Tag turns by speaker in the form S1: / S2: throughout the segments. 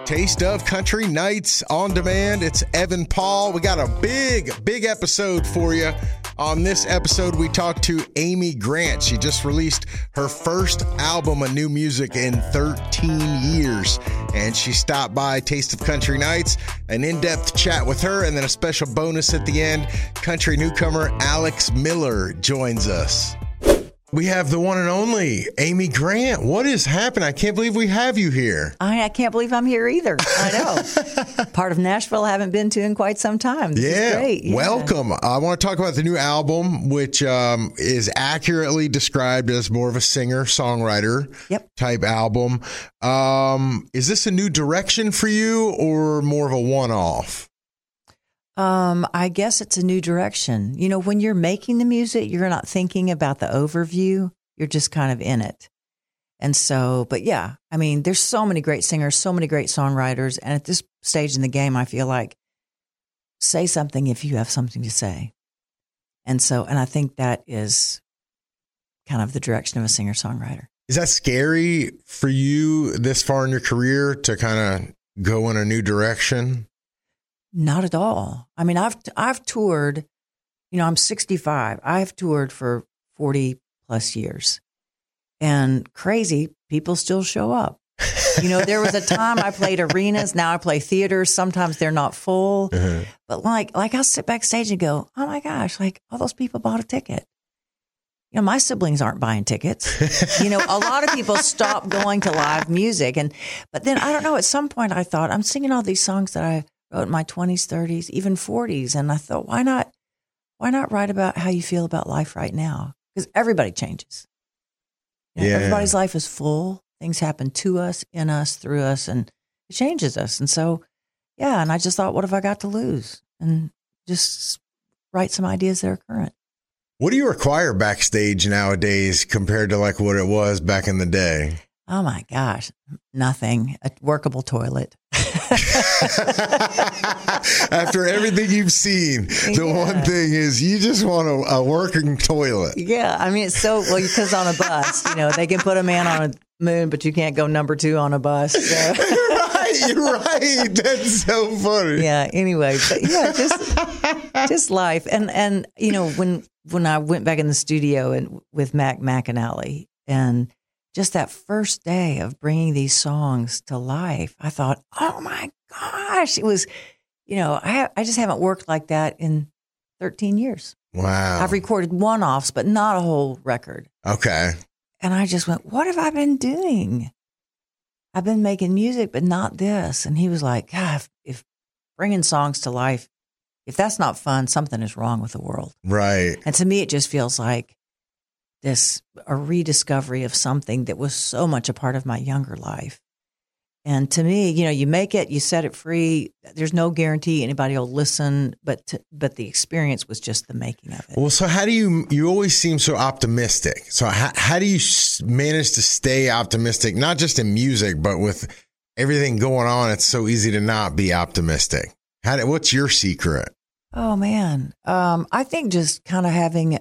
S1: Taste of Country Nights on demand. It's Evan Paul. We got a big episode for you. On this episode, we talked to Amy Grant. She just released her first album of new music in 13 years. And she stopped by Taste of Country Nights, an in-depth chat with her, and then a special bonus at the end. Country newcomer Alex Miller joins us. We have the one and only Amy Grant. What is happening? I can't believe we have you here.
S2: I can't believe I'm here either. I know. Part of Nashville I haven't been to in quite some time. This is great. Yeah.
S1: Welcome. I want to talk about the new album, which is accurately described as more of a singer-songwriter type album. Is this a new direction for you or more of a one-off?
S2: I guess it's a new direction. You know, when you're making the music, you're not thinking about the overview. You're just kind of in it. And so, but yeah, I mean, there's so many great singers, so many great songwriters. And at this stage in the game, I feel like say something if you have something to say. And so, and I think that is kind of the direction of a singer-songwriter.
S1: Is that scary for you this far in your career to kind of go in a new direction?
S2: Not at all. I mean, I've toured, you know, I'm 65. I've toured for 40 plus years. And crazy, people still show up. You know, there was a time I played arenas. Now I play theaters. Sometimes they're not full. Uh-huh. But like I'll sit backstage and go, oh my gosh, like all those people bought a ticket. You know, my siblings aren't buying tickets. You know, a lot of people stop going to live music. But then I don't know, at some point I thought, I'm singing all these songs that I wrote in my 20s, 30s, even 40s. And I thought, why not write about how you feel about life right now? Because everybody changes. You know, everybody's life is full. Things happen to us, in us, through us, and it changes us. And so, and I just thought, what have I got to lose? And just write some ideas that are current.
S1: What do you require backstage nowadays compared to like what it was back in the day?
S2: Oh my gosh, nothing. A workable toilet.
S1: After everything you've seen, the one thing is you just want a working toilet.
S2: Yeah, I mean, it's so, well, because on a bus, you know, they can put a man on a moon, but you can't go number 2 on a bus. So.
S1: You're right. That's so funny.
S2: Yeah, anyway, but yeah, just life. And you know, when I went back in the studio and with Mac McAnally, and just that first day of bringing these songs to life, I thought, oh my gosh, it was, you know, I just haven't worked like that in 13 years.
S1: Wow.
S2: I've recorded one-offs, but not a whole record.
S1: Okay.
S2: And I just went, what have I been doing? I've been making music, but not this. And he was like, God, if bringing songs to life, if that's not fun, something is wrong with the world.
S1: Right.
S2: And to me, it just feels like a rediscovery of something that was so much a part of my younger life. And to me, you know, you make it, you set it free. There's no guarantee anybody will listen, but the experience was just the making of it.
S1: Well, so how do you always seem so optimistic. So how do you manage to stay optimistic, not just in music, but with everything going on? It's so easy to not be optimistic. What's your secret?
S2: Oh man. I think just kind of having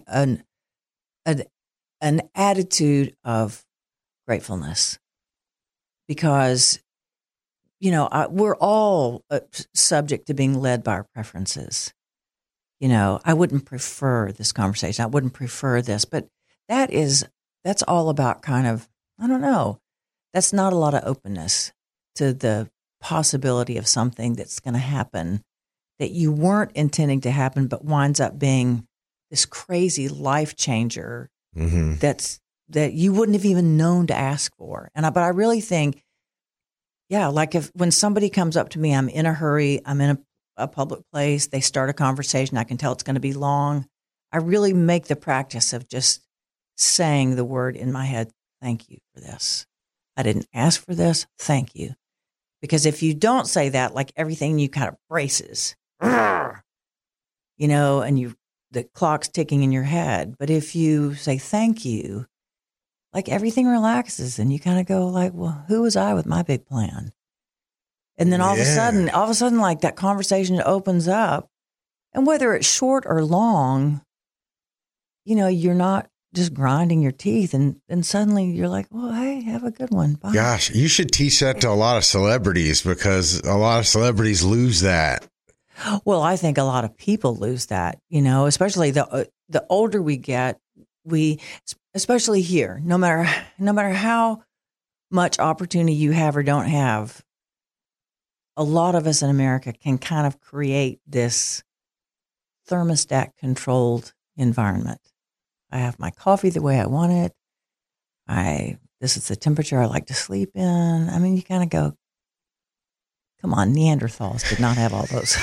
S2: an attitude of gratefulness, because, you know, we're all subject to being led by our preferences. You know, I wouldn't prefer this conversation. I wouldn't prefer this, but that's all about kind of, I don't know, that's not a lot of openness to the possibility of something that's going to happen that you weren't intending to happen, but winds up being this crazy life changer. Mm-hmm. that you wouldn't have even known to ask for. But I really think, like when somebody comes up to me, I'm in a hurry, I'm in a public place, they start a conversation, I can tell it's going to be long. I really make the practice of just saying the word in my head, thank you for this. I didn't ask for this, thank you. Because if you don't say that, like everything you kind of braces, you know, and the clock's ticking in your head. But if you say thank you, like everything relaxes and you kind of go like, well, who was I with my big plan? And then all of a sudden, like that conversation opens up. And whether it's short or long, you know, you're not just grinding your teeth, and then suddenly you're like, well, hey, have a good one. Bye.
S1: Gosh, you should teach that to a lot of celebrities, because a lot of celebrities lose that.
S2: Well, I think a lot of people lose that, you know, especially the older we get, especially here, no matter how much opportunity you have or don't have, a lot of us in America can kind of create this thermostat controlled environment. I have my coffee the way I want it. This is the temperature I like to sleep in. I mean, you kind of go, come on, Neanderthals did not have all those.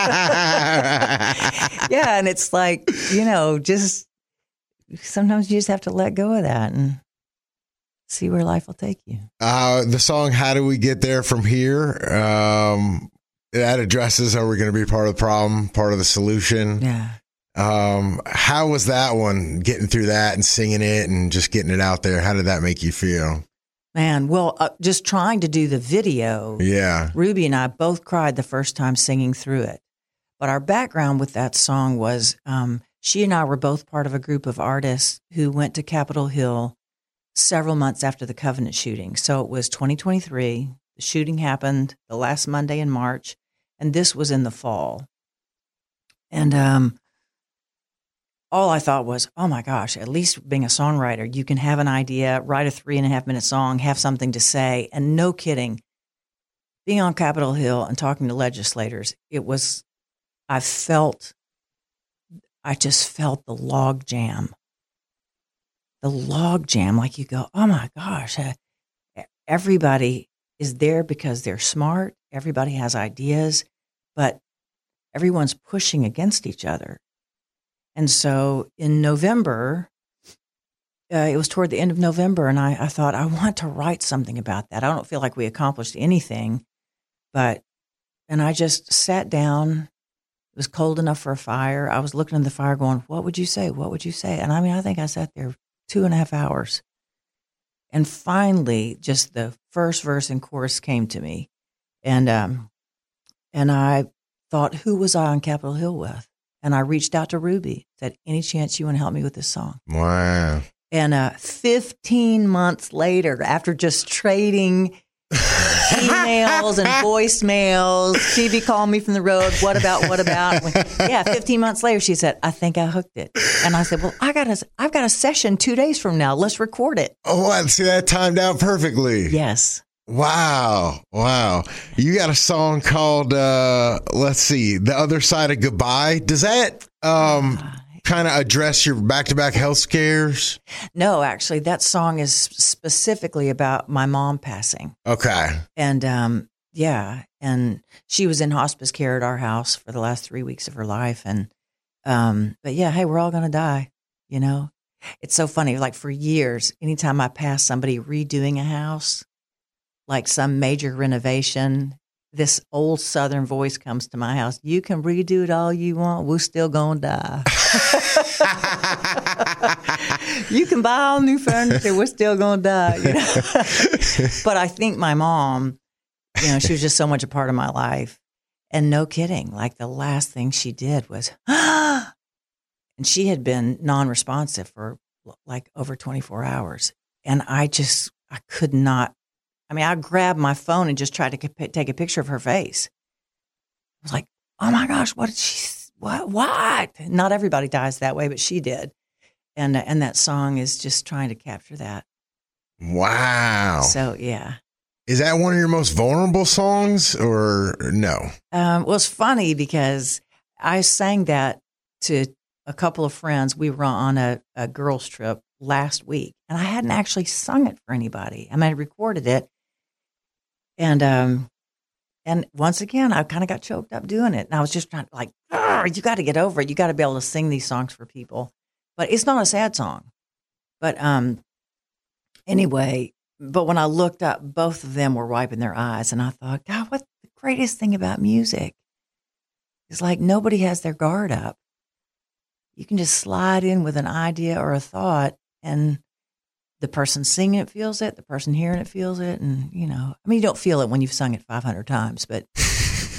S2: Yeah, and it's like, you know, just sometimes you just have to let go of that and see where life will take you.
S1: The song "How Do We Get There From Here," that addresses, are we going to be part of the problem, part of the solution?
S2: Yeah.
S1: How was that one, getting through that and singing it and just getting it out there? How did that make you feel?
S2: Man, well, just trying to do the video.
S1: Yeah.
S2: Ruby and I both cried the first time singing through it. But our background with that song was she and I were both part of a group of artists who went to Capitol Hill several months after the Covenant shooting. So it was 2023. The shooting happened the last Monday in March, and this was in the fall. And all I thought was, oh my gosh, at least being a songwriter, you can have an idea, write a 3.5-minute song, have something to say. And no kidding, being on Capitol Hill and talking to legislators, I just felt the log jam. The log jam, like you go, oh my gosh, everybody is there because they're smart. Everybody has ideas, but everyone's pushing against each other. And so in November, it was toward the end of November, and I thought, I want to write something about that. I don't feel like we accomplished anything, and I just sat down. It was cold enough for a fire. I was looking in the fire going, what would you say? What would you say? And I mean, I think I sat there 2.5 hours. And finally, just the first verse and chorus came to me. And I thought, who was I on Capitol Hill with? And I reached out to Ruby, said, any chance you want to help me with this song?
S1: Wow.
S2: And 15 months later, after just trading emails and voicemails, Phoebe called me from the road, what about? Yeah, 15 months later, she said, I think I hooked it. And I said, well, I've got a session 2 days from now. Let's record it.
S1: Oh, I see, that timed out perfectly.
S2: Yes.
S1: Wow. You got a song called, let's see, The Other Side of Goodbye. Does that kind of address your back-to-back health scares?
S2: No, actually, that song is specifically about my mom passing.
S1: Okay.
S2: And yeah, and she was in hospice care at our house for the last 3 weeks of her life. And but yeah, hey, we're all going to die, you know? It's so funny. Like for years, anytime I pass somebody redoing a house, like some major renovation, this old Southern voice comes to my house. You can redo it all you want. We're still going to die. You can buy all new furniture. We're still going to die. You know? But I think my mom, you know, she was just so much a part of my life. And no kidding, like the last thing she did was, and she had been non-responsive for like over 24 hours. And I could not. I mean, I grabbed my phone and just tried to take a picture of her face. I was like, oh my gosh, what? Not everybody dies that way, but she did. And that song is just trying to capture that.
S1: Wow.
S2: So, yeah.
S1: Is that one of your most vulnerable songs or no?
S2: Well, it's funny because I sang that to a couple of friends. We were on a girls' trip last week, and I hadn't actually sung it for anybody. I mean, I recorded it. And once again, I kind of got choked up doing it. And I was just trying to like, you got to get over it. You got to be able to sing these songs for people. But it's not a sad song. But anyway, but when I looked up, both of them were wiping their eyes. And I thought, God, what the greatest thing about music is like nobody has their guard up. You can just slide in with an idea or a thought, and the person singing it feels it, the person hearing it feels it. And, you know, I mean, you don't feel it when you've sung it 500 times, but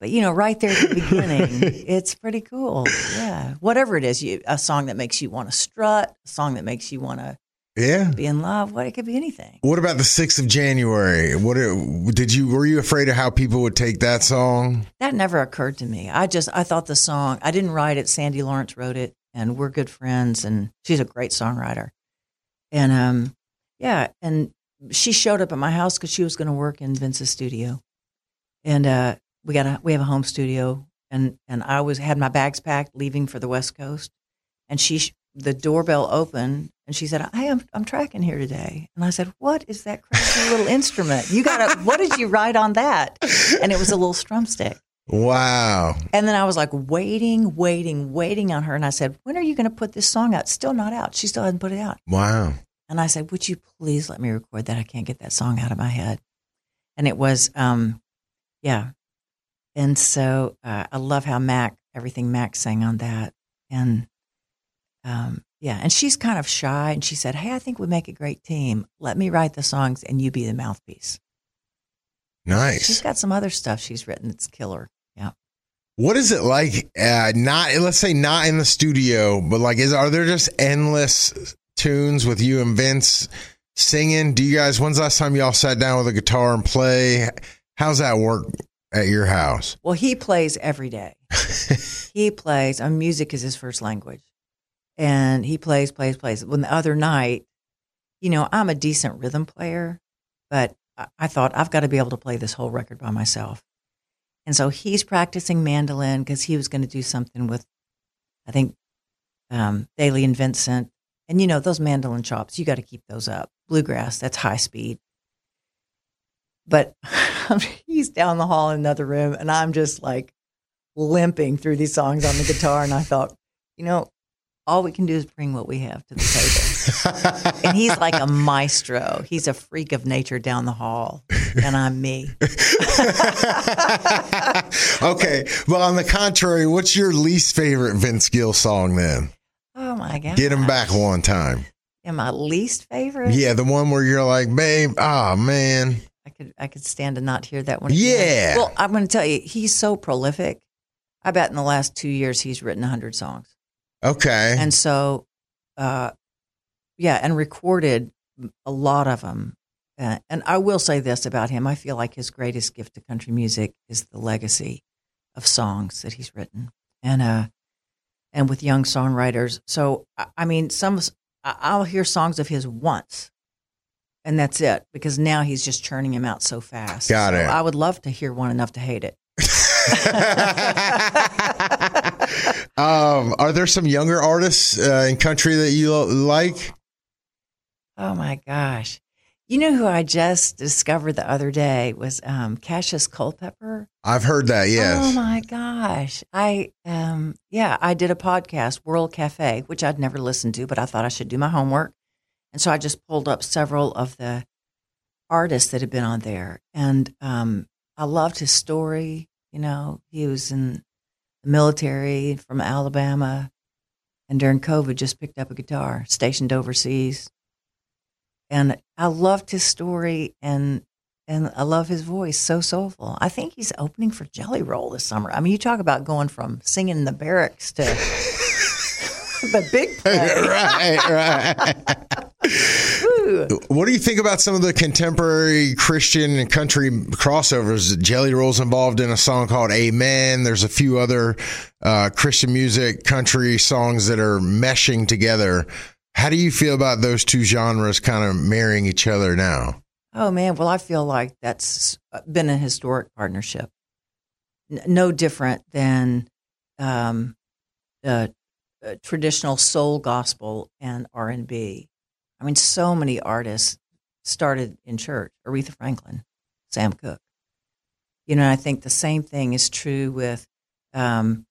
S2: But, right there at the beginning, it's pretty cool. Yeah. Whatever it is, a song that makes you want to strut, a song that makes you want to be in love. It could be anything.
S1: What about the 6th of January? Were you afraid of how people would take that song?
S2: That never occurred to me. I thought the song, I didn't write it. Sandy Lawrence wrote it, and we're good friends, and she's a great songwriter. And, and she showed up at my house because she was going to work in Vince's studio. And, we have a home studio, and I had my bags packed leaving for the West Coast, and the doorbell opened and she said, I'm tracking here today. And I said, what is that crazy little instrument? What did you write on that? And it was a little strum stick.
S1: Wow.
S2: And then I was like waiting on her. And I said, when are you going to put this song out? Still not out. She still hadn't put it out.
S1: Wow.
S2: And I said, would you please let me record that? I can't get that song out of my head. And it was, And so I love how everything Mac sang on that. And and she's kind of shy. And she said, hey, I think we make a great team. Let me write the songs and you be the mouthpiece.
S1: Nice.
S2: She's got some other stuff she's written that's killer. Yeah.
S1: What is it like? Let's say not in the studio, but are there just endless tunes with you and Vince singing? When's the last time y'all sat down with a guitar and play? How's that work at your house?
S2: Well, he plays every day. He plays. Music is his first language. And he plays. When the other night, I'm a decent rhythm player, but I thought I've got to be able to play this whole record by myself. And so he's practicing mandolin because he was going to do something with, I think, Daly and Vincent. And, those mandolin chops, you got to keep those up. Bluegrass, that's high speed. But he's down the hall in another room, and I'm just like limping through these songs on the guitar. And I thought, all we can do is bring what we have to the table. And he's like a maestro. He's a freak of nature down the hall, and I'm me.
S1: Okay. Well, on the contrary, what's your least favorite Vince Gill song then?
S2: Oh, my God.
S1: Get him back one time.
S2: And my least favorite?
S1: Yeah, the one where you're like, babe, man.
S2: I could stand to not hear that one
S1: again.
S2: Yeah. Well, I'm going to tell you, he's so prolific. I bet in the last 2 years he's written 100 songs.
S1: Okay.
S2: And so, and recorded a lot of them. And I will say this about him. I feel like his greatest gift to country music is the legacy of songs that he's written. And with young songwriters. So, I'll hear songs of his once. And that's it, because now he's just churning him out so fast.
S1: Got it.
S2: I would love to hear one enough to hate it.
S1: Are there some younger artists in country that you like?
S2: Oh my gosh. You know who I just discovered the other day was Cassius Culpepper.
S1: I've heard that, yes.
S2: Oh my gosh. I did a podcast, World Cafe, which I'd never listened to, but I thought I should do my homework. And so I just pulled up several of the artists that had been on there. And I loved his story. He was in the military from Alabama, and during COVID just picked up a guitar, stationed overseas. And I loved his story, and I love his voice, so soulful. I think he's opening for Jelly Roll this summer. You talk about going from singing in the barracks to the big play.
S1: Right. What do you think about some of the contemporary Christian and country crossovers? Jelly Roll's involved in a song called Amen. There's a few other Christian music, country songs that are meshing together. How do you feel about those two genres kind of marrying each other now?
S2: Oh, man. Well, I feel like that's been a historic partnership. No different than traditional soul gospel and R&B. So many artists started in church. Aretha Franklin, Sam Cooke. I think the same thing is true with, kind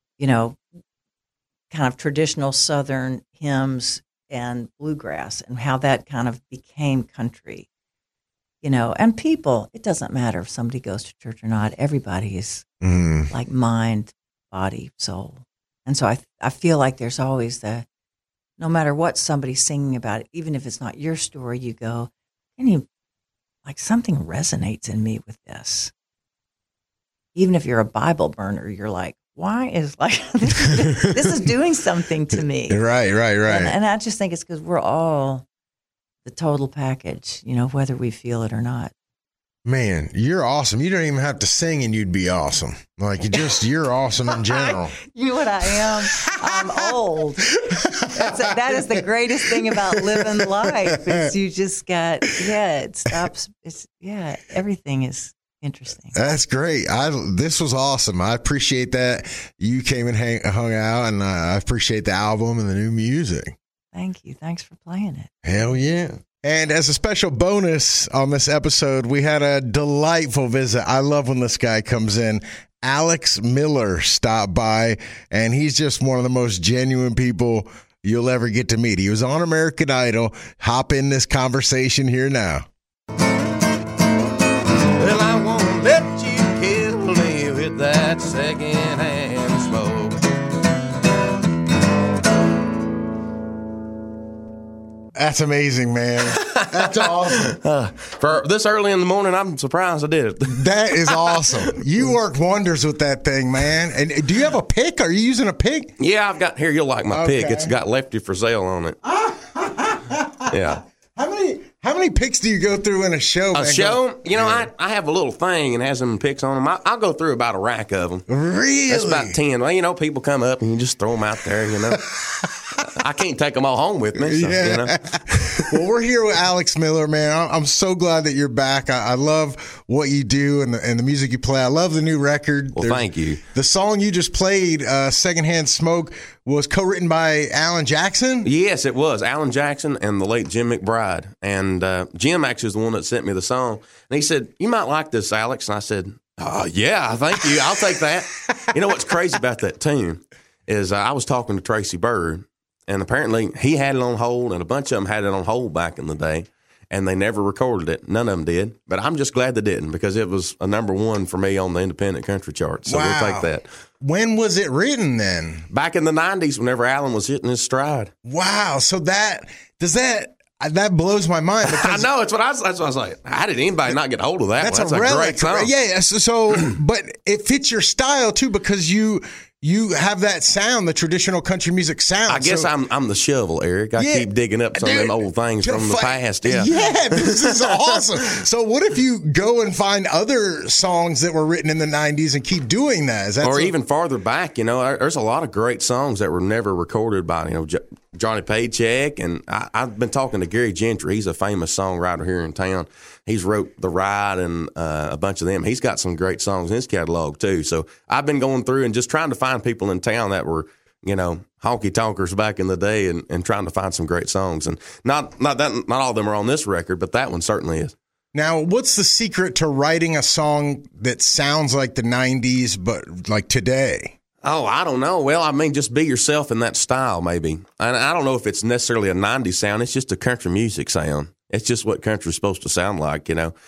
S2: of traditional Southern hymns and bluegrass, and how that kind of became country. And people, it doesn't matter if somebody goes to church or not. Everybody is like mind, body, soul. And so I feel like there's always no matter what somebody's singing about, even if it's not your story, you go, something resonates in me with this. even if you're a Bible burner, you're like, why is like this is doing something to me?
S1: Right.
S2: And I just think it's because we're all the total package, whether we feel it or not.
S1: Man, you're awesome. You don't even have to sing and you'd be awesome. Like you're awesome in general.
S2: You know what I am? I'm old. That is the greatest thing about living life is you just got, it stops. Everything is interesting.
S1: That's great. This was awesome. I appreciate that you came and hung out, and I appreciate the album and the new music.
S2: Thank you. Thanks for playing it.
S1: Hell yeah. And as a special bonus on this episode, we had a delightful visit. I love when this guy comes in. Alex Miller stopped by, and he's just one of the most genuine people you'll ever get to meet. He was on American Idol. Hop in this conversation here now.
S3: Well, I won't let you kill me with that secondhand smoke.
S1: That's amazing, man. That's awesome.
S3: For this early in the morning, I'm surprised I did it.
S1: That is awesome. You worked wonders with that thing, man. And do you have a pick? Are you using a pick?
S3: Yeah, I've got here. You'll like my pick. It's got Lefty Frizzell on it. Yeah.
S1: How many picks do you go through in a show?
S3: A show? I have a little thing and has them picks on them. I'll go through about a rack of them.
S1: Really?
S3: That's about 10. Well, people come up and you just throw them out there, I can't take them all home with me. So,
S1: Well, we're here with Alex Miller, man. I'm so glad that you're back. I love what you do and the music you play. I love the new record.
S3: Well, thank you.
S1: The song you just played, Secondhand Smoke, was co-written by Alan Jackson?
S3: Yes, it was. Alan Jackson and the late Jim McBride. And Jim actually is the one that sent me the song. And he said, "You might like this, Alex." And I said, "Yeah, thank you. I'll take that." You know what's crazy about that tune is I was talking to Tracy Byrd, and apparently he had it on hold, and a bunch of them had it on hold back in the day, and they never recorded it. None of them did. But I'm just glad they didn't, because it was a number one for me on the independent country chart. So We'll take that.
S1: When was it written then?
S3: Back in the 90s, whenever Alan was hitting his stride.
S1: Wow. So that blows my mind.
S3: I know. That's what I was like. How did anybody not get a hold of that?
S1: That's
S3: a great song.
S1: Yeah. So, but it fits your style too, because you have that sound, the traditional country music sound.
S3: I guess I'm the shovel, Eric. I keep digging up some of them old things from the past. Yeah.
S1: Yeah, this is awesome. So what if you go and find other songs that were written in the 90s and keep doing that? Or
S3: even farther back, there's a lot of great songs that were never recorded by, Johnny Paycheck. And I've been talking to Gary Gentry. He's a famous songwriter here in town. He's wrote The Ride and a bunch of them. He's got some great songs in his catalog too. So I've been going through and just trying to find people in town that were, honky tonkers back in the day, and trying to find some great songs. And not all of them are on this record, but that one certainly is.
S1: Now, what's the secret to writing a song that sounds like the 90s, but like today?
S3: Oh, I don't know. Well, just be yourself in that style, maybe. And I don't know if it's necessarily a 90s sound. It's just a country music sound. It's just what country's supposed to sound like,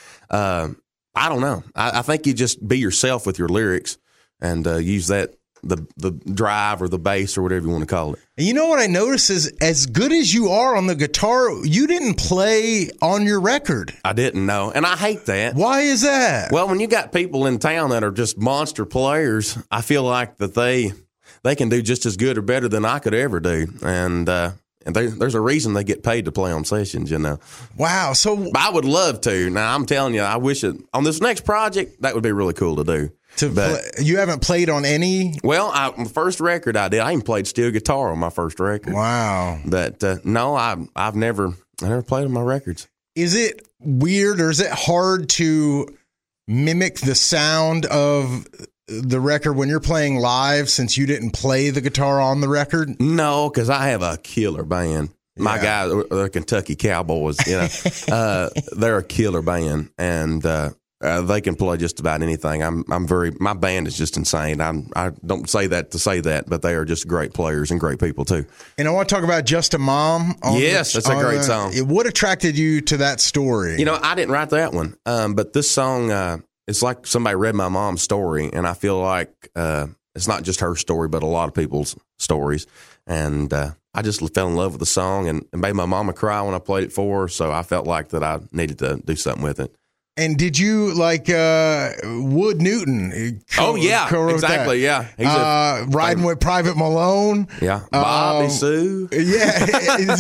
S3: I don't know. I think you just be yourself with your lyrics and use that, the drive or the bass or whatever you want to call it.
S1: And you know what I noticed is, as good as you are on the guitar, you didn't play on your record.
S3: I didn't know. And I hate that.
S1: Why is that?
S3: Well, when you got people in town that are just monster players, I feel like that they can do just as good or better than I could ever do. And there's a reason they get paid to play on sessions,
S1: Wow. So
S3: I would love to. Now, I'm telling you, I wish on this next project, that would be really cool to do.
S1: You haven't played on any?
S3: Well, the first record I did, I even played steel guitar on my first record.
S1: Wow.
S3: But no, I've never played on my records.
S1: Is it weird, or is it hard to mimic the sound of the record when you're playing live, since you didn't play the guitar on the record?
S3: No, because I have a killer band. My guys, they're Kentucky Cowboys. They're a killer band, and they can play just about anything. My band is just insane. I don't say that to say that, but they are just great players and great people too.
S1: And I want to talk about Just a Mom.
S3: Yes, that's a great song.
S1: What attracted you to that story?
S3: I didn't write that one, but this song. It's like somebody read my mom's story, and I feel like it's not just her story, but a lot of people's stories. And I just fell in love with the song and made my mama cry when I played it for her, so I felt like that I needed to do something with it.
S1: And did you like Wood Newton?
S3: Oh yeah, exactly.
S1: That.
S3: Yeah,
S1: he's Riding with Private Malone.
S3: Yeah, Bobby Sue.
S1: Yeah, is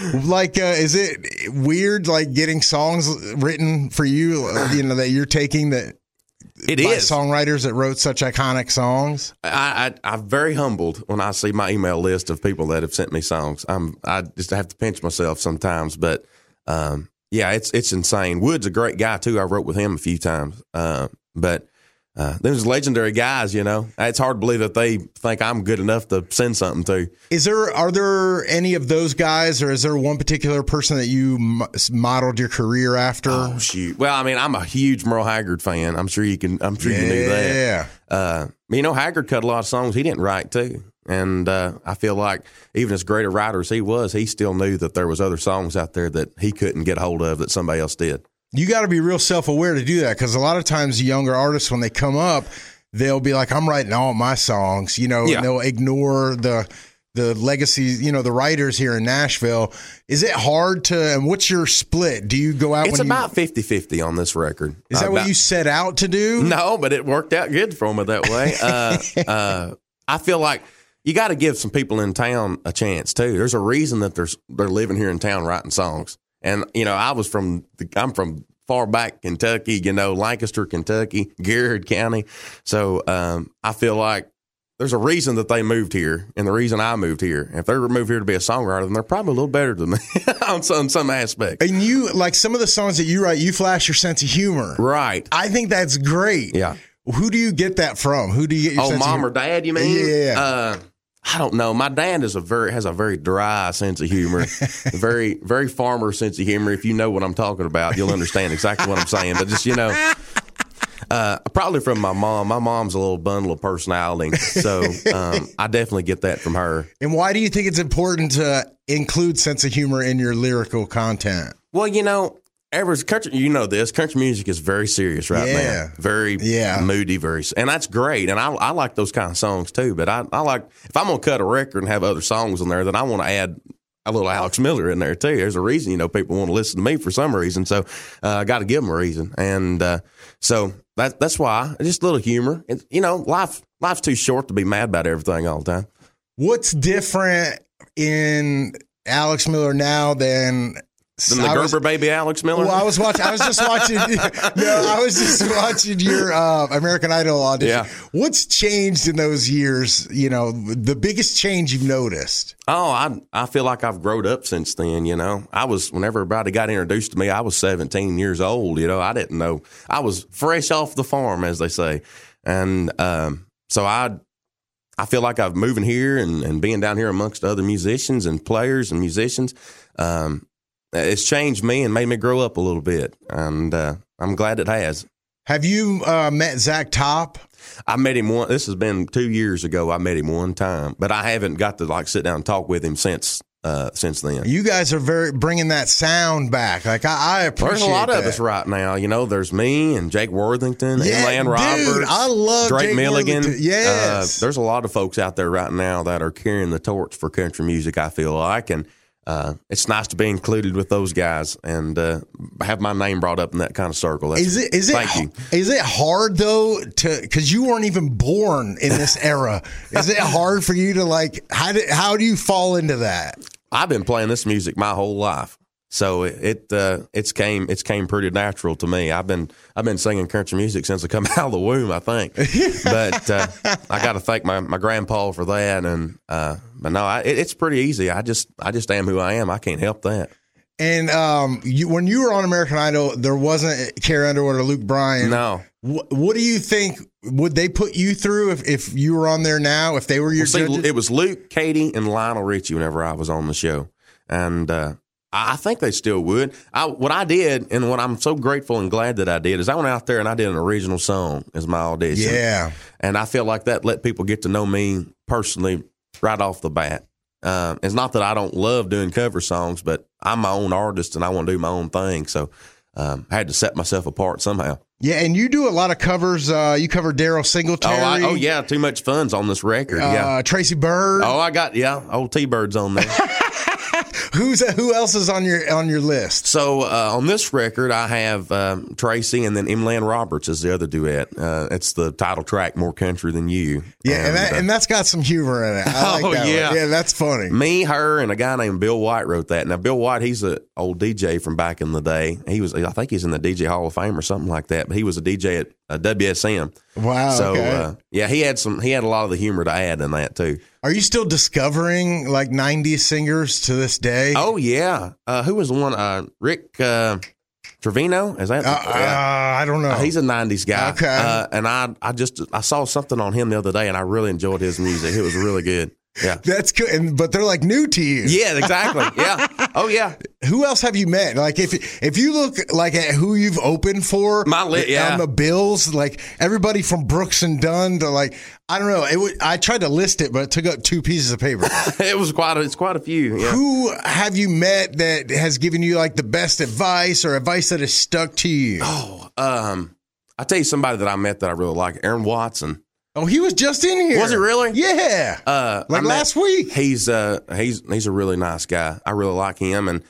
S1: it weird like getting songs written for you? That you're taking that.
S3: It
S1: by
S3: is
S1: songwriters that wrote such iconic songs.
S3: I'm very humbled when I see my email list of people that have sent me songs. I just have to pinch myself sometimes, but. Yeah, it's insane. Wood's a great guy too. I wrote with him a few times. But there's legendary guys, It's hard to believe that they think I'm good enough to send something to.
S1: Are there any of those guys, or is there one particular person that you modeled your career after?
S3: Oh shoot. Well, I mean, I'm a huge Merle Haggard fan. I'm sure you knew that. Yeah. Haggard cut a lot of songs he didn't write too. And I feel like even as great a writer as he was, he still knew that there was other songs out there that he couldn't get a hold of that somebody else did.
S1: You got to be real self-aware to do that, because a lot of times younger artists, when they come up, they'll be like, I'm writing all my songs, and they'll ignore the legacies, the writers here in Nashville. Is it hard to, and what's your split? Do you go out?
S3: It's about 50-50 on this record.
S1: Is that what you set out to do?
S3: No, but it worked out good for me that way. I feel like you got to give some people in town a chance too. There's a reason that they're living here in town writing songs. And I'm from far back Kentucky, Lancaster, Kentucky, Garrett County. So I feel like there's a reason that they moved here, and the reason I moved here. If they moved here to be a songwriter, then they're probably a little better than me on some aspects.
S1: And you, like some of the songs that you write, you flash your sense of humor.
S3: Right.
S1: I think that's great.
S3: Yeah.
S1: Who do you get that from? Who do you get your sense
S3: mom
S1: of humor?
S3: or dad, you mean?
S1: Yeah.
S3: I don't know. My dad has a very dry sense of humor, very, very farmer sense of humor. If you know what I'm talking about, you'll understand exactly what I'm saying. But just, probably from my mom. My mom's a little bundle of personality. So I definitely get that from her.
S1: And why do you think it's important to include sense of humor in your lyrical content?
S3: Well, country, country music is very serious right now. Very moody, and that's great. And I like those kind of songs too. But I like, if I'm going to cut a record and have other songs on there, then I want to add a little Alex Miller in there too. There's a reason, people want to listen to me for some reason. So I got to give them a reason. And so that's why, just a little humor. Life's too short to be mad about everything all the time.
S1: What's different in Alex Miller now than
S3: the Gerber baby Alex Miller?
S1: Well, I was just watching your American Idol audition. Yeah. What's changed in those years? The biggest change you've noticed?
S3: Oh, I feel like I've grown up since then. Whenever everybody got introduced to me, I was 17 years old. I didn't know. I was fresh off the farm, as they say. And so I feel like I'm moving here and being down here amongst other musicians and players and musicians. It's changed me and made me grow up a little bit, and I'm glad it has.
S1: Have you met Zach Top?
S3: I met him one. This has been 2 years ago. I met him one time, but I haven't got to sit down and talk with him since then.
S1: You guys are bringing that sound back. Like I appreciate.
S3: There's a lot
S1: that.
S3: of us right now. There's me and Jake Worthington, Elan Roberts.
S1: I love
S3: Drake
S1: Jake
S3: Milligan.
S1: Worthington. Yes,
S3: there's a lot of folks out there right now that are carrying the torch for country music. I feel like, and it's nice to be included with those guys and have my name brought up in that kind of circle. Thank you.
S1: Is it hard though because you weren't even born in this era? Is it hard for you to how do you fall into that?
S3: I've been playing this music my whole life, so it's came pretty natural to me. I've been singing country music since I come out of the womb, I think. But I got to thank my grandpa for that. And but no, it's pretty easy. I just am who I am. I can't help that.
S1: And when you were on American Idol, there wasn't Carrie Underwood or Luke Bryan.
S3: No.
S1: What do you think? Would they put you through if you were on there now? If they were your judges?
S3: It was Luke, Katie, and Lionel Richie whenever I was on the show, and I think they still would. What I did, and what I'm so grateful and glad that I did, is I went out there and I did an original song as my audition.
S1: Yeah,
S3: and I feel like that let people get to know me personally right off the bat. It's not that I don't love doing cover songs, but I'm my own artist and I want to do my own thing. So I had to set myself apart somehow.
S1: Yeah, and you do a lot of covers. You cover Daryl Singletary.
S3: Oh, yeah, Too Much Fun's on this record. Yeah,
S1: Tracy Byrd.
S3: Oh, I got old T-Bird's on there.
S1: Who else is on your list?
S3: So on this record, I have Tracy, and then Emlyn Roberts is the other duet. It's the title track, "More Country Than You."
S1: Yeah, and that's got some humor in it. I like that one. Yeah, that's funny.
S3: Me, her, and a guy named Bill White wrote that. Now, Bill White, he's an old DJ from back in the day. I think he's in the DJ Hall of Fame or something like that. But he was a DJ at WSM.
S1: Wow.
S3: So
S1: okay.
S3: he had a lot of the humor to add in that too.
S1: Are you still discovering like 90s singers to this day?
S3: Oh yeah. Who was the one? Rick Trevino? Is that?
S1: I don't know.
S3: He's a 90s guy.
S1: Okay.
S3: And I saw something on him the other day, and I really enjoyed his music. It was really good. Yeah.
S1: That's good. But they're like new to you.
S3: Yeah, exactly. Yeah. Oh, yeah.
S1: Who else have you met? Like if you look like at who you've opened for on the bills, like everybody from Brooks and Dunn to like, I don't know. I tried to list it, but it took up 2 pieces of paper.
S3: It's quite a few. Yeah.
S1: Who have you met that has given you like the best advice or advice that has stuck to you?
S3: Oh, I'll tell you somebody that I met that I really like, Aaron Watson.
S1: Oh, he was just in here.
S3: Was he really?
S1: Yeah. Last week.
S3: He's a really nice guy. I really like him. And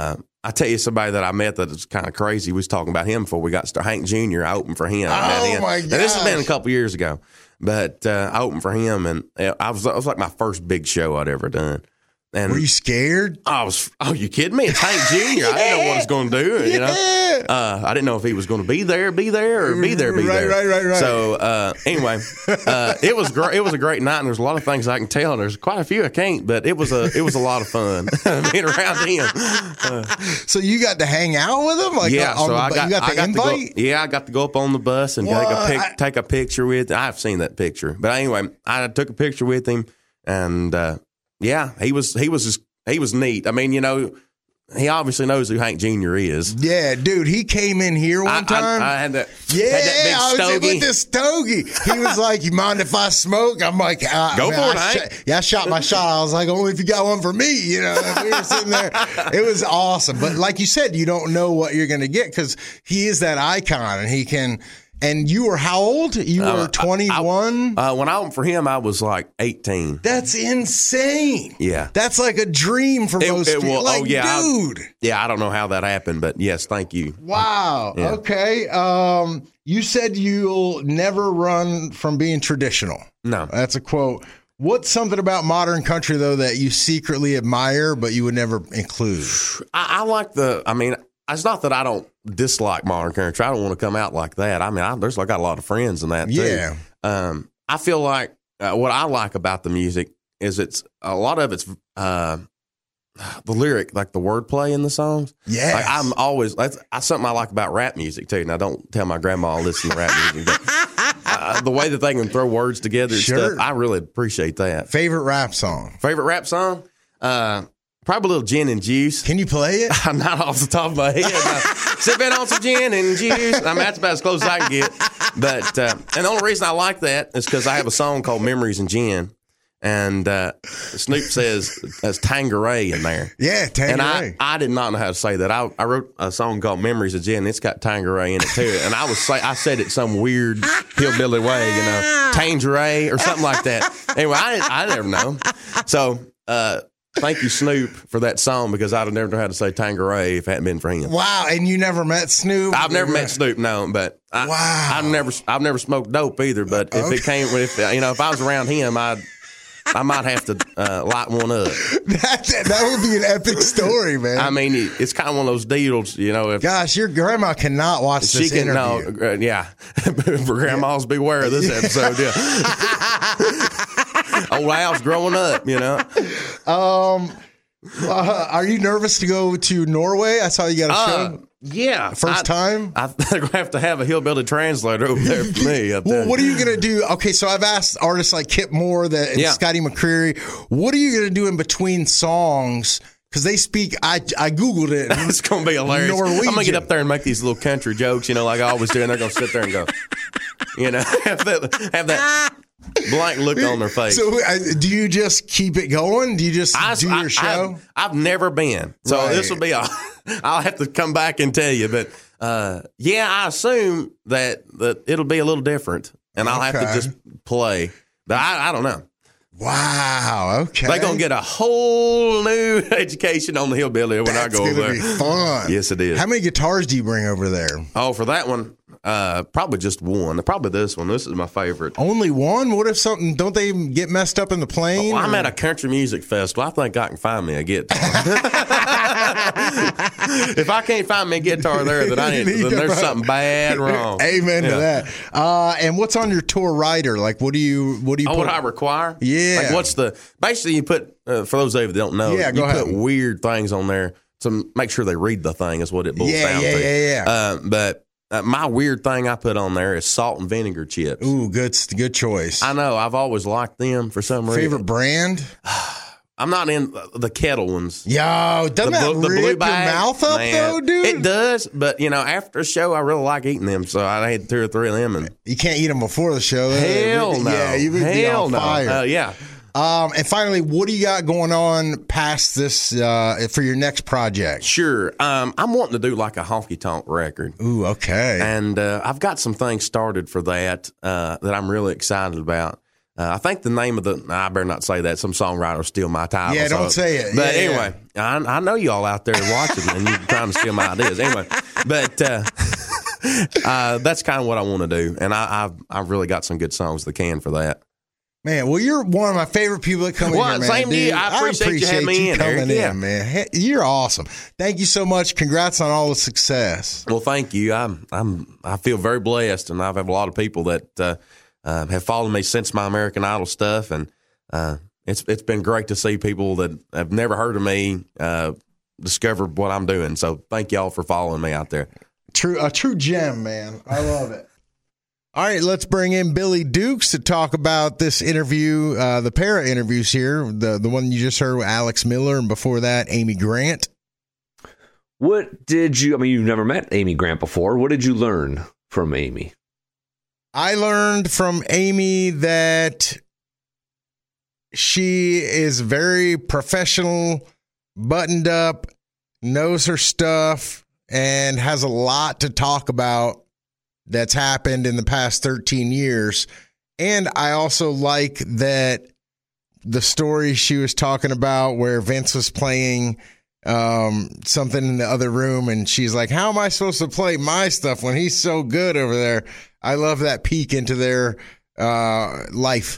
S3: I tell you somebody that I met that is kind of crazy. We was talking about him before we got started. Hank Jr. I opened for him.
S1: Oh, my God.
S3: This has been a couple years ago. But I opened for him, and it was like my first big show I'd ever done. And
S1: were you scared?
S3: Oh, you kidding me? It's Hank Jr. I didn't know what he was going to do. You know, I didn't know if he was going to be there, or be there.
S1: Right.
S3: So anyway, it was great. It was a great night, and there's a lot of things I can tell. There's quite a few I can't, but it was a lot of fun being around him.
S1: So you got to hang out with him? Like
S3: yeah. So
S1: you got the invite?
S3: I got to go up on the bus and take a picture with him. I've seen that picture, but anyway, I took a picture with him, and yeah, he was neat. I mean, you know, he obviously knows who Hank Jr. is.
S1: Yeah, dude, he came in here one time.
S3: I had that.
S1: Yeah,
S3: had that big
S1: I was with this stogie. He was like, "You mind if I smoke?" I'm like,
S3: "Go for it, Hank."
S1: I shot my shot. I was like, "Only if you got one for me." You know, we were sitting there. It was awesome. But like you said, you don't know what you're going to get because he is that icon, and he can. And you were how old? You were 21?
S3: When I went for him, I was like 18.
S1: That's insane.
S3: Yeah.
S1: That's like a dream for most people. Like, dude.
S3: I don't know how that happened, but yes, thank you.
S1: Wow. Yeah. Okay. You said you'll never run from being traditional.
S3: No.
S1: That's a quote. What's something about modern country, though, that you secretly admire, but you would never include?
S3: I like it's not that I don't dislike modern country. I don't want to come out like that. I mean, I got a lot of friends in that too.
S1: Yeah.
S3: I feel like what I like about the music is a lot of it's the lyric, like the wordplay in the songs.
S1: Yeah.
S3: Like that's something I like about rap music too. Now, don't tell my grandma I listen to rap music, but the way that they can throw words together and stuff, I really appreciate that.
S1: Favorite rap song?
S3: Probably a little gin and juice.
S1: Can you play it?
S3: I'm not off the top of my head. Sipping on some gin and juice. I mean, that's about as close as I can get. But and the only reason I like that is because I have a song called Memories and Gin. And Snoop says there's Tanqueray in there.
S1: Yeah, Tanqueray.
S3: And I did not know how to say that. I wrote a song called Memories of Gin. And it's got Tanqueray in it too. And I said it some weird hillbilly way, you know, Tanqueray or something like that. Anyway, I never know. So thank you, Snoop, for that song because I'd have never known how to say Tanqueray if it hadn't been for him.
S1: Wow, and you never met Snoop?
S3: I've never met Snoop, no, but I've never smoked dope either. But if I was around him, I might have to light one up.
S1: That would be an epic story, man.
S3: I mean, it's kind of one of those deals, you know.
S1: Gosh, your grandma cannot watch this interview.
S3: No, yeah. For grandmas, beware of this episode. Yeah. Old Al's growing up, you know.
S1: Are you nervous to go to Norway? I saw you got a show.
S3: Yeah.
S1: First time?
S3: I'm going to have to have a hillbilly translator over there for me.
S1: Well, what are you going to do? Okay, so I've asked artists like Kip Moore and Scotty McCreery, what are you going to do in between songs? Because they speak, I Googled it.
S3: It's going to be hilarious.
S1: Norwegian.
S3: I'm going to get up there and make these little country jokes, you know, like I always do, and they're going to sit there and go, you know, have that blank look on their face.
S1: So do you just keep it going? Do you just do your show?
S3: I've never been. So this will be I'll have to come back and tell you. But I assume that it'll be a little different. And I'll have to just play. But I don't know.
S1: Wow. Okay.
S3: They're going to get a whole new education on the hillbilly when I go over there.
S1: That's going to be fun.
S3: Yes, it is.
S1: How many guitars do you bring over there?
S3: Oh, for that one, probably just one. Probably this one. This is my favorite.
S1: Only one? What if something, don't they get messed up in the plane?
S3: I'm at a country music festival. I think I can find me a guitar. If I can't find me a guitar there, then there's something bad wrong.
S1: Amen to that. And what's on your tour rider? Like, what do you put?
S3: What I require?
S1: Yeah.
S3: Like basically you put, for those of you that don't know, you put weird things on there to make sure they read the thing is what it boils down to.
S1: Yeah.
S3: But my weird thing I put on there is salt and vinegar chips.
S1: Ooh, good choice.
S3: I know. I've always liked them for some reason.
S1: Favorite brand?
S3: I'm not in the kettle ones.
S1: Yo, doesn't that rip your mouth up, though, dude?
S3: It does, but, after a show, I really like eating them, so I had 2 or 3 of them. And
S1: you can't eat them before the show.
S3: Hell no.
S1: Yeah, you would be on fire.
S3: Yeah.
S1: And finally, what do you got going on past this for your next project?
S3: Sure. I'm wanting to do like a honky tonk record.
S1: Ooh, okay.
S3: And I've got some things started for that that I'm really excited about. I think the name of I better not say that. Some songwriter will steal my title.
S1: Yeah, don't say it.
S3: But anyway, I know you all out there watching and you're trying to steal my ideas. Anyway, but that's kind of what I want to do. And I've really got some good songs that can for that.
S1: Man, well, you're one of my favorite people that come in here, man.
S3: Same to you. I appreciate you having me in,
S1: coming in, man. Hey, you're awesome. Thank you so much. Congrats on all the success.
S3: Well, thank you. I feel very blessed, and I've had a lot of people that have followed me since my American Idol stuff, and it's been great to see people that have never heard of me discover what I'm doing. So thank y'all for following me out there.
S1: A true gem, man. I love it. All right, let's bring in Billy Dukes to talk about this interview, the para interviews here, the one you just heard with Alex Miller, and before that, Amy Grant.
S4: What did you, you've never met Amy Grant before. What did you learn from Amy?
S1: I learned from Amy that she is very professional, buttoned up, knows her stuff, and has a lot to talk about that's happened in the past 13 years. And I also like that the story she was talking about where Vince was playing something in the other room and she's like, how am I supposed to play my stuff when he's so good over there? I love that peek into their life.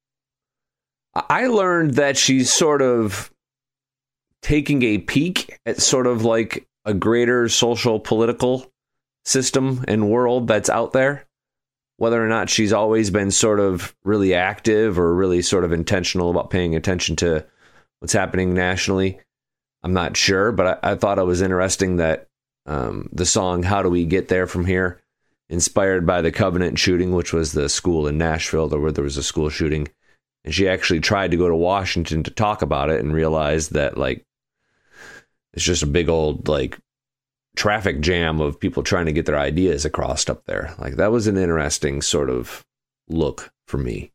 S4: I learned that she's sort of taking a peek at sort of like a greater social political system and world that's out there. Whether or not she's always been sort of really active or really sort of intentional about paying attention to what's happening nationally, I'm not sure, but I thought it was interesting that the song How Do We Get There From Here, inspired by the Covenant shooting, which was the school in Nashville where there was a school shooting, and she actually tried to go to Washington to talk about it and realized that like it's just a big old like traffic jam of people trying to get their ideas across up there. Like that was an interesting sort of look for me.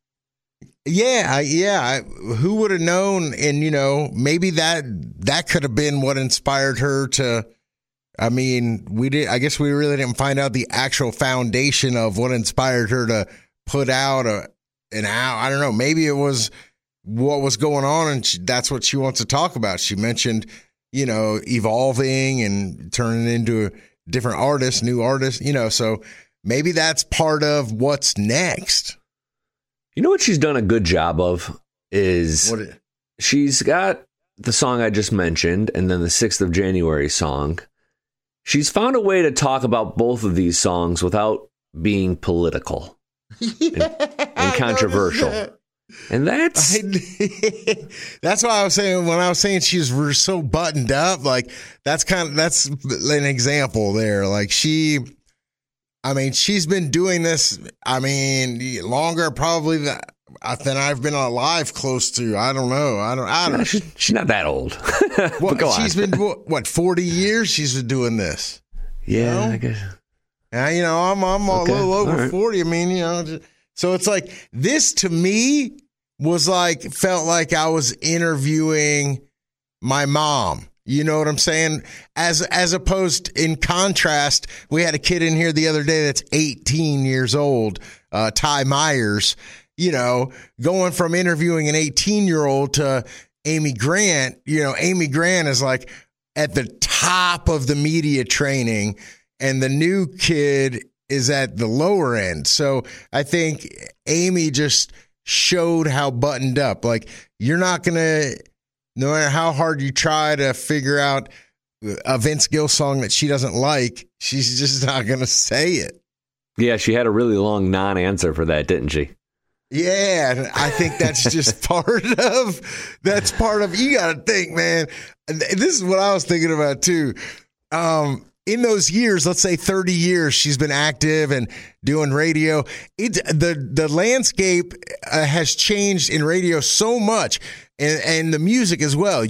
S1: Yeah. Who would have known? And maybe that could have been what inspired her to. I guess we really didn't find out the actual foundation of what inspired her to put out I don't know. Maybe it was what was going on, and that's what she wants to talk about. She mentioned, evolving and turning into a different artist, new artist, so maybe that's part of what's next.
S4: You know what she's done a good job of is she's got the song I just mentioned and then the 6th of January song. She's found a way to talk about both of these songs without being political and controversial. And that's
S1: why I was saying when I was saying she's so buttoned up, like that's an example there. Like she's been doing this. Longer probably than I've been alive close to. I don't know.
S4: She's not that old.
S1: Well, she's been 40 years. She's been doing this.
S4: Yeah, I guess.
S1: I'm a little over 40. So it's like this to me felt like I was interviewing my mom. You know what I'm saying? As opposed, in contrast, we had a kid in here the other day that's 18 years old, Ty Myers, going from interviewing an 18-year-old to Amy Grant, Amy Grant is like at the top of the media training, and the new kid is at the lower end. So I think Amy just showed how buttoned up. Like, you're not going to, no matter how hard you try to figure out a Vince Gill song that she doesn't like, she's just not going to say it.
S4: Yeah, she had a really long non-answer for that, didn't she?
S1: Yeah, I think that's just part of, you got to think, man, this is what I was thinking about too. In those years, let's say 30 years, she's been active and doing radio. The landscape has changed in radio so much, and the music as well.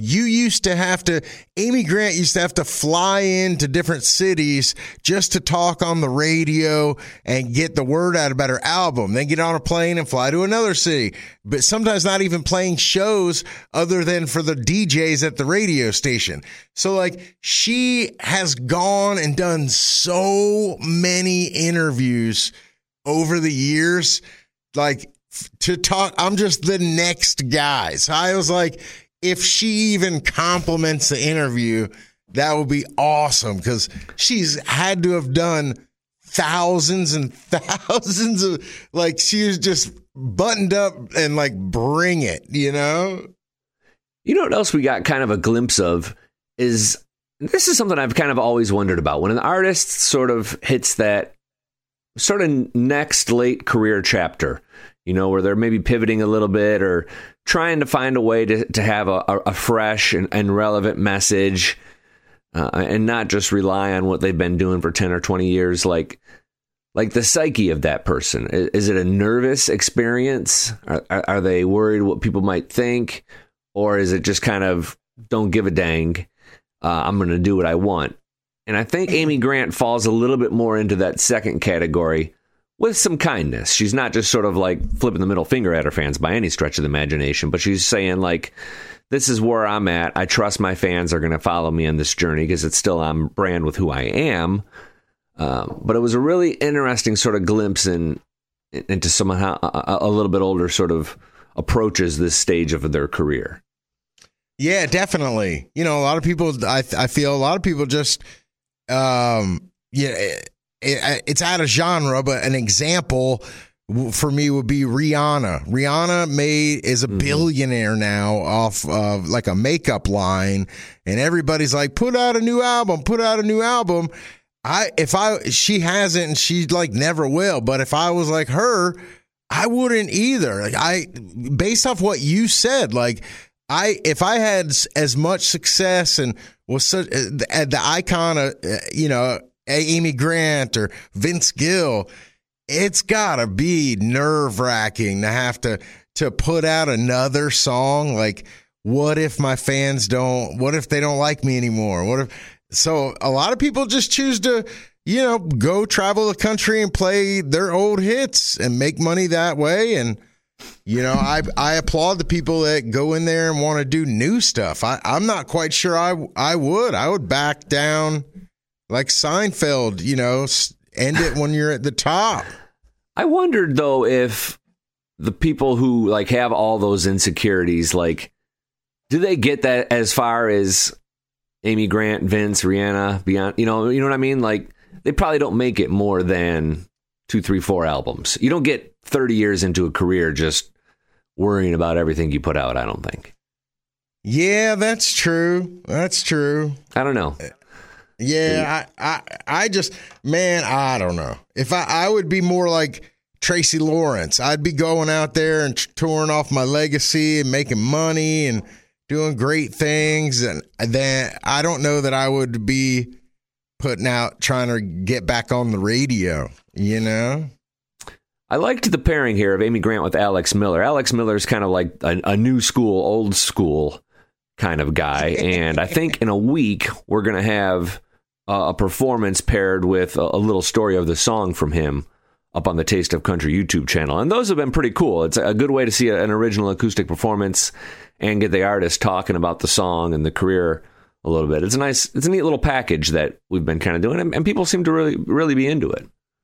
S1: Amy Grant used to have to fly into different cities just to talk on the radio and get the word out about her album. Then get on a plane and fly to another city. But sometimes not even playing shows other than for the DJs at the radio station. So like, she has gone and done so many interviews over the years, like, to talk, I'm just the next guy. So I was like, if she even compliments the interview, that would be awesome, because she's had to have done thousands and thousands of, like, she was just buttoned up and like, bring it,
S4: You know what else we got kind of a glimpse of is, this is something I've kind of always wondered about. When an artist sort of hits that sort of next late career chapter, where they're maybe pivoting a little bit or trying to find a way to have a fresh and relevant message, and not just rely on what they've been doing for 10 or 20 years, like the psyche of that person. Is it a nervous experience? Are they worried what people might think? Or is it just kind of, don't give a dang, I'm going to do what I want? And I think Amy Grant falls a little bit more into that second category, with some kindness. She's not just sort of like flipping the middle finger at her fans by any stretch of the imagination, but she's saying like, this is where I'm at. I trust my fans are going to follow me on this journey because it's still on brand with who I am. But it was a really interesting sort of glimpse into somehow a little bit older sort of approaches this stage of their career.
S1: Yeah, definitely. A lot of people, I feel a lot of people just, it's out of genre, but an example for me would be Rihanna. Rihanna is a billionaire now off of like a makeup line, and everybody's like, put out a new album. She hasn't, and she like never will. But if I was like her, I wouldn't either. Like, based off what you said, like, if I had as much success and was the icon of, Amy Grant or Vince Gill, it's gotta be nerve-wracking to have to put out another song. Like, what if my fans what if they don't like me anymore? So a lot of people just choose to, go travel the country and play their old hits and make money that way. And, I applaud the people that go in there and want to do new stuff. I'm not quite sure I would back down like Seinfeld, end it when you're at the top.
S4: I wondered, though, if the people who like have all those insecurities, like, do they get that as far as Amy Grant, Vince, Rihanna, beyond, you know what I mean? Like, they probably don't make it more than 2, 3, 4 albums. You don't get 30 years into a career just worrying about everything you put out, I don't think.
S1: Yeah, that's true. I don't know. Yeah, I just, man, I don't know. If I would be more like Tracy Lawrence. I'd be going out there and touring off my legacy and making money and doing great things. And then I don't know that I would be putting out, trying to get back on the radio,
S4: I liked the pairing here of Amy Grant with Alex Miller. Alex Miller is kind of like a new school, old school kind of guy. And I think in a week, we're going to have a performance paired with a little story of the song from him up on the Taste of Country YouTube channel. And those have been pretty cool. It's a good way to see an original acoustic performance and get the artist talking about the song and the career a little bit. It's a neat little package that we've been kind of doing, and people seem to really be into it.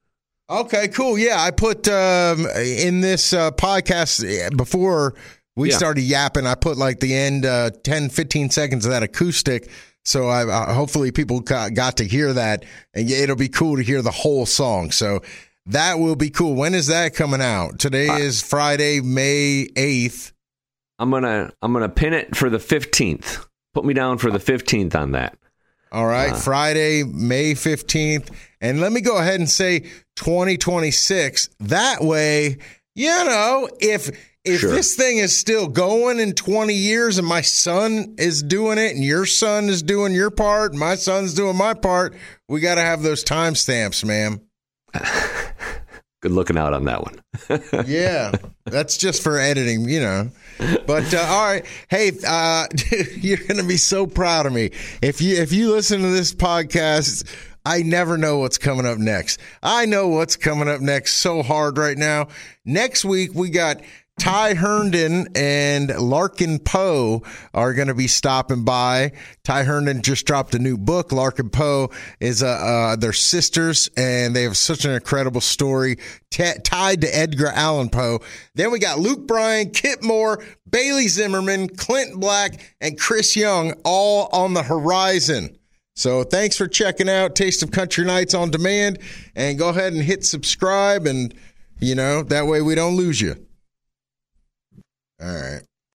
S1: Okay, cool. Yeah, I put in this podcast before we started yapping, I put like the end 10, 15 seconds of that acoustic. So I hopefully people got to hear that, and it'll be cool to hear the whole song. So that will be cool. When is that coming out? Today is Friday, May 8th.
S4: I'm gonna pin it for the 15th. Put me down for the 15th on that.
S1: All right, Friday, May 15th. And let me go ahead and say 2026. That way, you know, if this thing is still going in 20 years and my son is doing it and your son is doing your part and my son's doing my part, we got to have those timestamps, man.
S4: Good looking out on that one.
S1: Yeah, that's just for editing, you know. But all right, hey, you're gonna be so proud of me if you listen to this podcast. I never know what's coming up next. I know what's coming up next so hard right now. Next week we got Ty Herndon and Larkin Poe are going to be stopping by. Ty Herndon just dropped a new book. Larkin Poe is they're sisters, and they have such an incredible story tied to Edgar Allan Poe. Then we got Luke Bryan, Kip Moore, Bailey Zimmerman, Clint Black, and Chris Young all on the horizon. So thanks for checking out Taste of Country Nights on Demand, and go ahead and hit subscribe, and you know that way we don't lose you. All right.